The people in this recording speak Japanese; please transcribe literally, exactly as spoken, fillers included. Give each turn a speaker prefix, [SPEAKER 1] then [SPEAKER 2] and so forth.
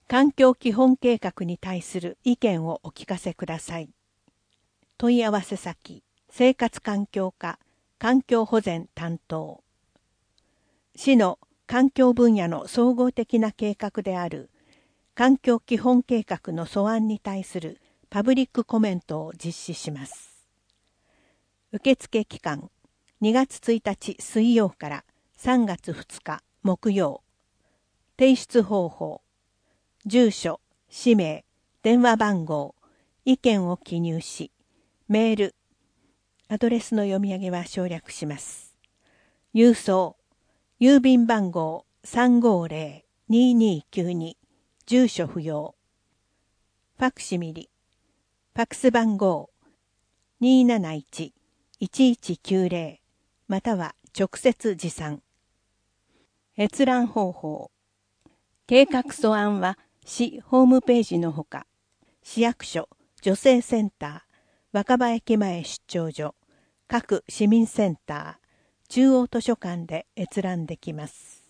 [SPEAKER 1] 環境基本計画に対する意見をお聞かせください。問い合わせ先、生活環境課環境保全担当。市の環境分野の総合的な計画である環境基本計画の素案に対するパブリックコメントを実施します。受付期間にがつついたち水曜からさんがつふつか木曜。提出方法、住所、氏名、電話番号、意見を記入し、メール、アドレスの読み上げは省略します。郵送、郵便番号 さんごーぜろにーにーきゅうに、住所不要。ファクシミリ、ファクス番号 にーなないちいちいちきゅうぜろ または直接持参。閲覧方法。計画素案は市ホームページのほか、市役所、女性センター、若葉駅前出張所、各市民センター、中央図書館で閲覧できます。